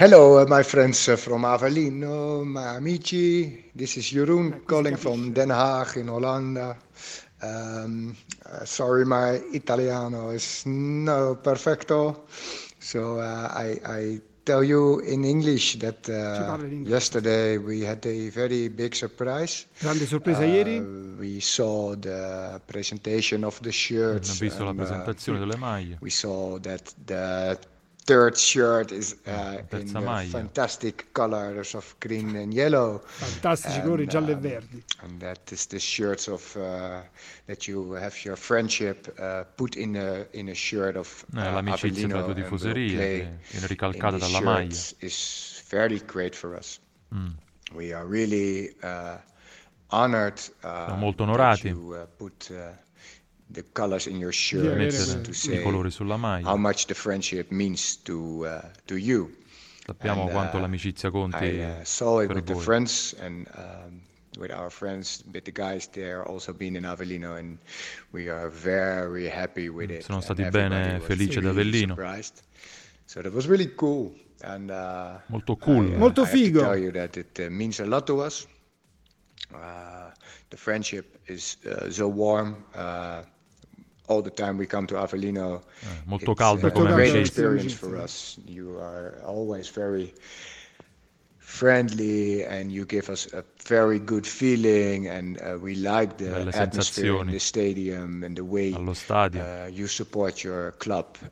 Hello, my friends from Avellino, my amici. This is Jeroen Qui si calling from capisce. Den Haag in Hollanda. Sorry, my Italiano is no perfecto. So I tell you in English that Ci parla in inglese. yesterday we had a very big surprise. Grande sorpresa ieri. We saw the presentation of the Ha shirts, visto la and presentazione Sì. delle maglie, we saw that the third shirt is la in terza the maglia, fantastic colors of green and yellow, Fantastici colori giallo e verdi. and that is the shirts of that you have your friendship put in a shirt of l'amicizia tra Avellino due and will tifoserie play che viene in ricalcata these dalla maglia. shirts is very great for us. Mm. We are really honored Siamo molto that onorati you put the colors in your Di avere shirts mettere to i say colori sulla how maglia. much the friendship means to you. Sappiamo And quanto l'amicizia conti I saw it per with the voi. friends and with our friends, with the guys there also being in Avellino, and we are very happy with it. Sono And stati everybody bene was felici ad really Avellino. surprised. So that was really cool. And Molto cool. Molto I have to figo. tell you that it means a lot to us. The friendship is so warm. All the time we come to Avellino, Molto it's calda Molto come calda a great questa experience amicizia. for us. You are always very friendly and you give us a very good feeling, and we like the Belle atmosphere in sensazioni the stadium and the way allo stadio. you support your club